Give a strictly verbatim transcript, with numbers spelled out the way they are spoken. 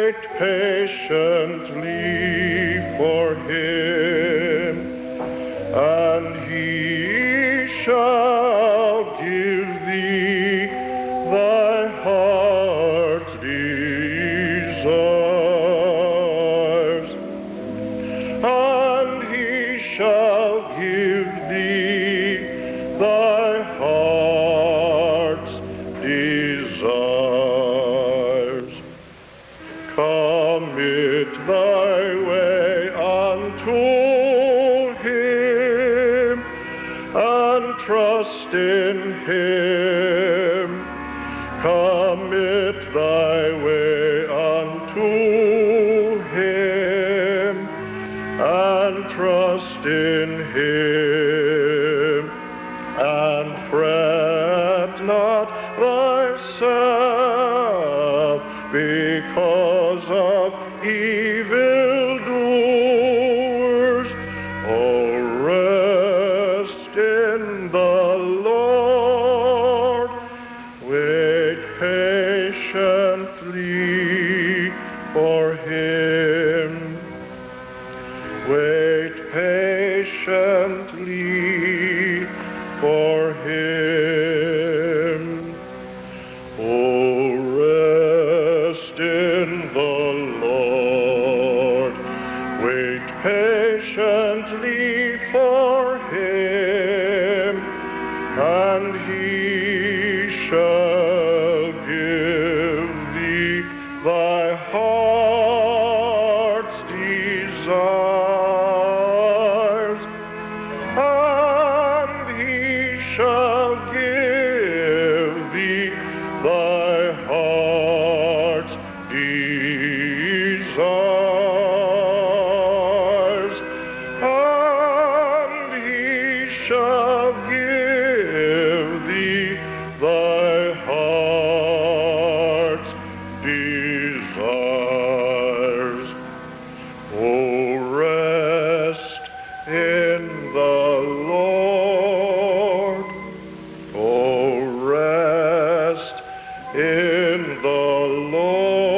Wait patiently for him, and he shall give thee thy heart's desires, and he shall give thee thy heart's desires. Commit thy way unto him, and trust in him. Commit thy way unto him, and trust in him, and fret not thyself because of evildoers. Oh, rest in the Lord, wait patiently for him, wait patiently for him. Oh, rest in the Lord, wait patiently for him, and he shall give thee thy heart's desires, and he shall give thee thy heart's desires, and he shall give thee thy heart's desires. Oh, rest in the Lord, oh, rest in the Lord.